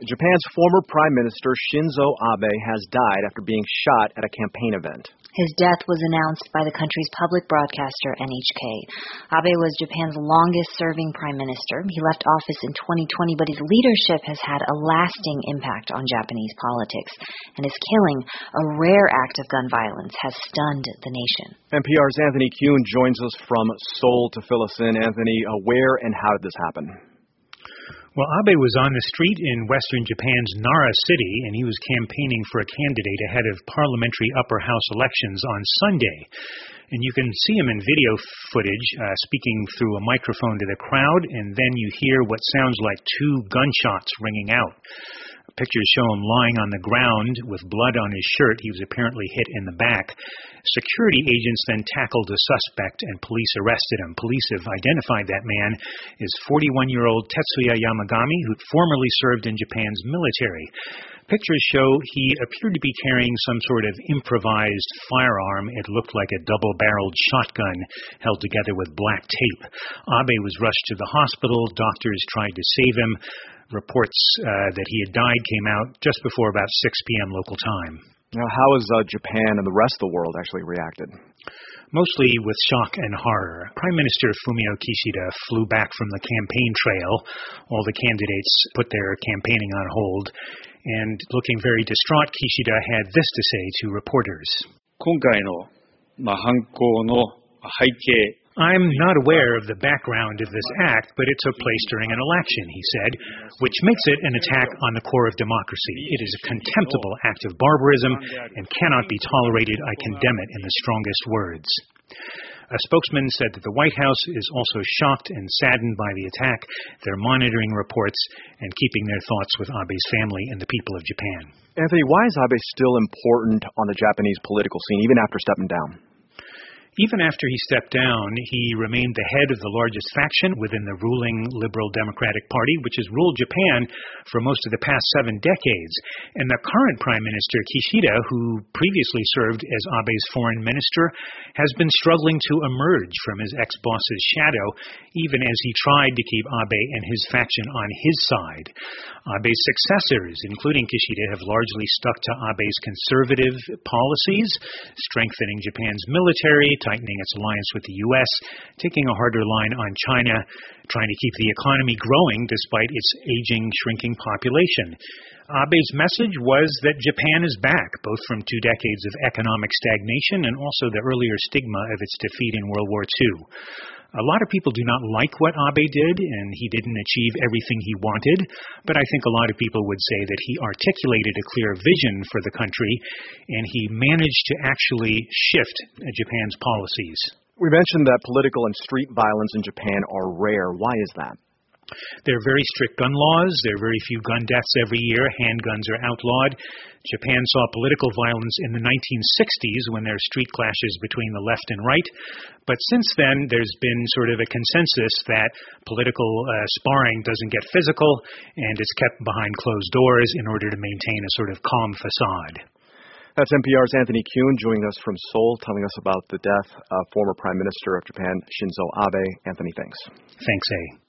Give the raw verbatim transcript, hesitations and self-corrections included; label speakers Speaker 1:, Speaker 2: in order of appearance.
Speaker 1: Japan's former Prime Minister Shinzo Abe has died after being shot at a campaign event.
Speaker 2: His death was announced by the country's public broadcaster, N H K. Abe was Japan's longest-serving prime minister. He left office in twenty twenty, but his leadership has had a lasting impact on Japanese politics. And his killing, a rare act of gun violence, has stunned the nation.
Speaker 1: N P R's Anthony Kuhn joins us from Seoul to fill us in. Anthony, uh, where and how did this happen?
Speaker 3: Well, Abe was on the street in western Japan's Nara City, and he was campaigning for a candidate ahead of parliamentary upper house elections on Sunday. And you can see him in video footage uh, speaking through a microphone to the crowd, and then you hear what sounds like two gunshots ringing out. Pictures show him lying on the ground with blood on his shirt. He was apparently hit in the back. Security agents then tackled the suspect and police arrested him. Police have identified that man as forty-one-year-old Tetsuya Yamagami, who formerly served in Japan's military. Pictures show he appeared to be carrying some sort of improvised firearm. It looked like a double-barreled shotgun held together with black tape. Abe was rushed to the hospital. Doctors tried to save him. Reports uh, that he had died came out just before about six p.m. local time.
Speaker 1: Now, how has uh, Japan and the rest of the world actually reacted?
Speaker 3: Mostly with shock and horror. Prime Minister Fumio Kishida flew back from the campaign trail. All the candidates put their campaigning on hold. And looking very distraught, Kishida had this to say to reporters.
Speaker 4: 今回の、まあ、犯行の背景
Speaker 3: I'm not aware of the background of this act, but it took place during an election, he said, which makes it an attack on the core of democracy. It is a contemptible act of barbarism and cannot be tolerated. I condemn it in the strongest words. A spokesman said that the White House is also shocked and saddened by the attack. They're monitoring reports and keeping their thoughts with Abe's family and the people of Japan.
Speaker 1: Anthony, why is Abe still important on the Japanese political scene, even after stepping down?
Speaker 3: Even after he stepped down, he remained the head of the largest faction within the ruling Liberal Democratic Party, which has ruled Japan for most of the past seven decades. And the current Prime Minister, Kishida, who previously served as Abe's foreign minister, has been struggling to emerge from his ex-boss's shadow, even as he tried to keep Abe and his faction on his side. Abe's successors, including Kishida, have largely stuck to Abe's conservative policies, strengthening Japan's military, tightening its alliance with the U S, taking a harder line on China, trying to keep the economy growing despite its aging, shrinking population. Abe's message was that Japan is back, both from two decades of economic stagnation and also the earlier stigma of its defeat in World War Two. A lot of people do not like what Abe did, and he didn't achieve everything he wanted, but I think a lot of people would say that he articulated a clear vision for the country, and he managed to actually shift Japan's policies.
Speaker 1: We mentioned that political and street violence in Japan are rare. Why is that?
Speaker 3: There are very strict gun laws. There are very few gun deaths every year. Handguns are outlawed. Japan saw political violence in the nineteen sixties when there were street clashes between the left and right. But since then, there's been sort of a consensus that political uh, sparring doesn't get physical and it's kept behind closed doors in order to maintain a sort of calm facade.
Speaker 1: That's N P R's Anthony Kuhn joining us from Seoul, telling us about the death of former Prime Minister of Japan, Shinzo Abe. Anthony, thanks.
Speaker 3: Thanks, A.